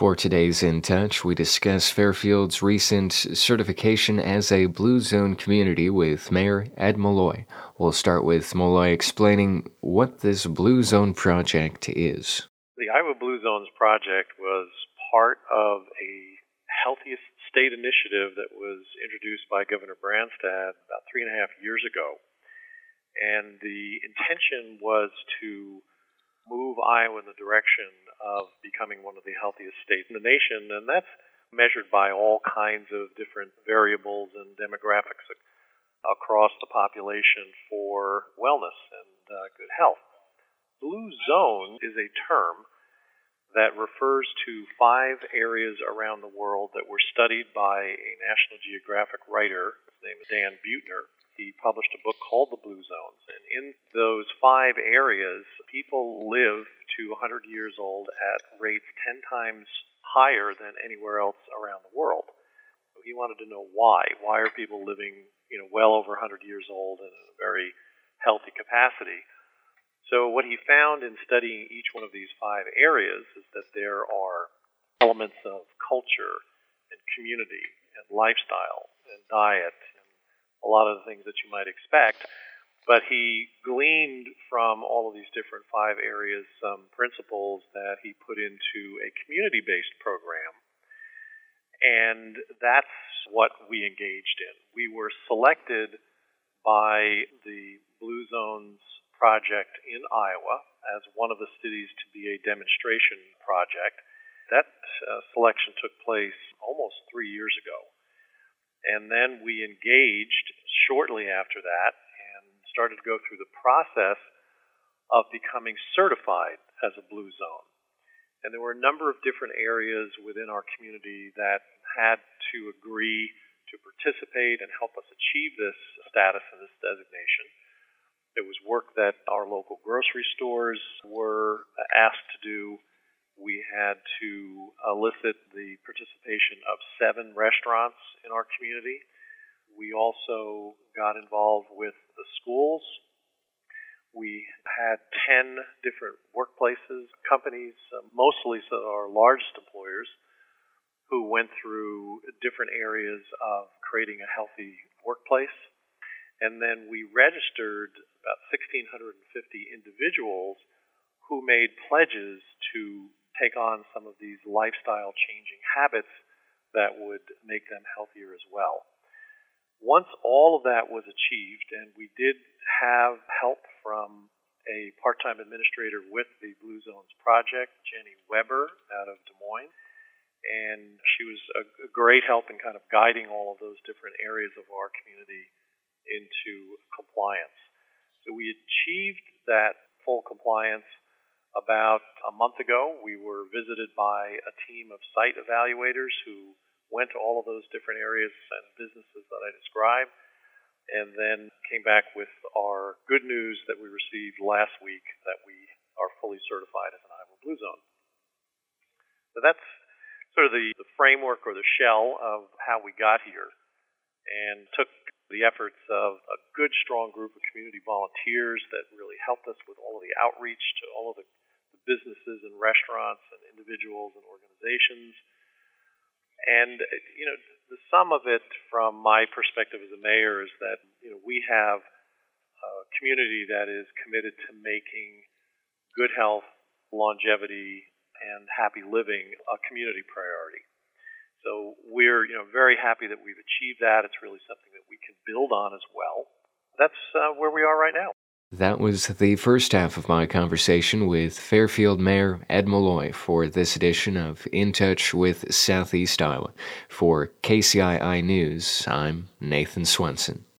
For today's In Touch, we discuss Fairfield's recent certification as a Blue Zone community with Mayor Ed Malloy. We'll start with Malloy explaining what this Blue Zone project is. The Iowa Blue Zones project was part of a Healthiest State initiative that was introduced by Governor Branstad about 3.5 years ago. And the intention was to move Iowa in the direction of becoming one of the healthiest states in the nation, and that's measured by all kinds of different variables and demographics across the population for wellness and good health. Blue Zone is a term that refers to 5 areas around the world that were studied by a National Geographic writer. His name is Dan Buettner. He published a book called The Blue Zones. And in those 5 areas, people live to 100 years old at rates 10 times higher than anywhere else around the world. So he wanted to know why. Why are people living, well over 100 years old and in a very healthy capacity? So what he found in studying each one of these 5 areas is that there are elements of culture and community and lifestyle and diet and a lot of the things that you might expect. But he gleaned from all of these different 5 areas some principles that he put into a community-based program. And that's what we engaged in. We were selected by the Blue Zones project in Iowa as one of the cities to be a demonstration project. That selection took place almost 3 years ago. And then we engaged shortly after that and started to go through the process of becoming certified as a Blue Zone. And there were a number of different areas within our community that had to agree to participate and help us achieve this status and this designation. It was work that our local grocery stores were asked to do. We had to elicit the participation of 7 restaurants in our community. We also got involved with the schools. We had 10 different workplaces, companies, mostly our largest employers, who went through different areas of creating a healthy workplace. And then we registered about 1,650 individuals who made pledges to take on some of these lifestyle-changing habits that would make them healthier as well. Once all of that was achieved, and we did have help from a part-time administrator with the Blue Zones project, Jenny Weber out of Des Moines, and she was a great help in kind of guiding all of those different areas of our community into compliance. So we achieved that full compliance about a month ago. We were visited by a team of site evaluators who went to all of those different areas and businesses that I described, and then came back with our good news that we received last week that we are fully certified as an Iowa Blue Zone. So that's sort of the framework or the shell of how we got here, and took the efforts of a good, strong group of community volunteers that really helped us with all of the outreach to all of the businesses and restaurants and individuals and organizations. And, the sum of it from my perspective as a mayor is that, we have a community that is committed to making good health, longevity, and happy living a community priority. So we're, very happy that we've achieved that. It's really something that we can build on as well. That's where we are right now. That was the first half of my conversation with Fairfield Mayor Ed Malloy for this edition of In Touch with Southeast Iowa. For KCII News, I'm Nathan Swenson.